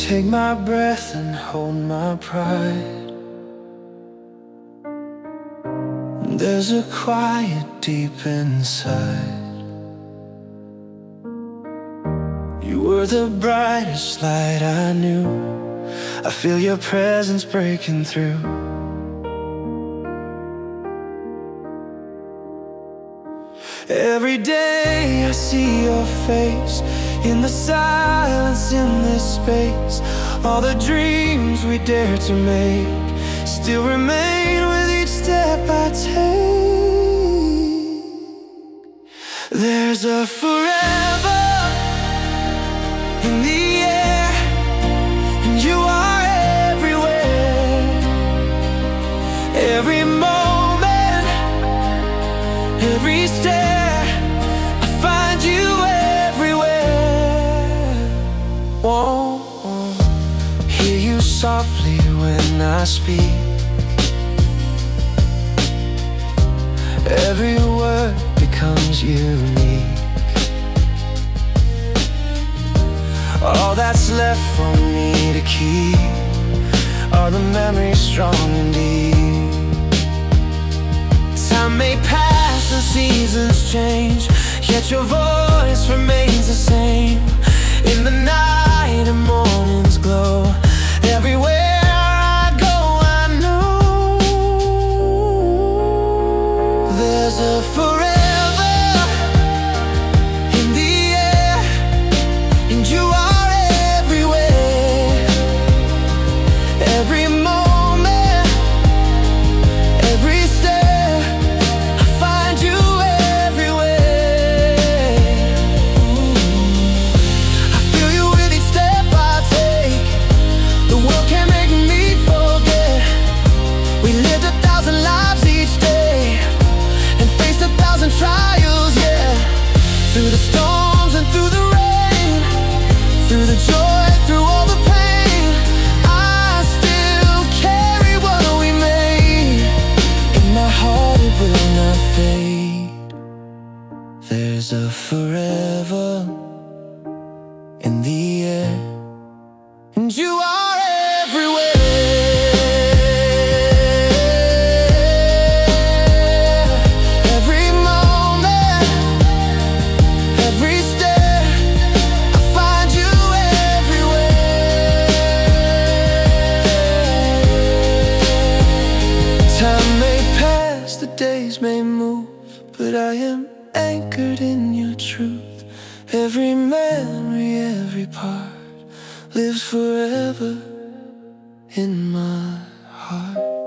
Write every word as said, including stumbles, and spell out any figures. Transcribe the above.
take my breath and hold my pride. There's a quiet deep inside. You were the brightest light I knew. I feel your presence breaking through. Every day I see your face, in the silence, in this space. All the dreams we dare to make still remain with each step I take. There's a forever in the air, and you are everywhere. Every moment, every stare, I find you everywhere. Won't hear you softly when I speak. Every word becomes unique. All that's left for me to keep are the memories strong and deep. Time may pass and seasons change, yet your voice remains the same. In the night and morning's glow, everywhere I go I know there's a forever in the air, and you are everywhere. Every moment, every step, I find you everywhere. I feel you with each step I take. The world can't make me forget. We lived a thousand lives each day and faced a thousand trials, yeah. Through the storms and through the rain, through the joy, through all the pain, I still carry what we made. In my heart it will not fade. There's a forever in the air, and you are everywhere. Every moment, every step, I find you everywhere. Time may pass, the days may move, but I am anchored in your truth. Every memory, every part lives forever in my heart.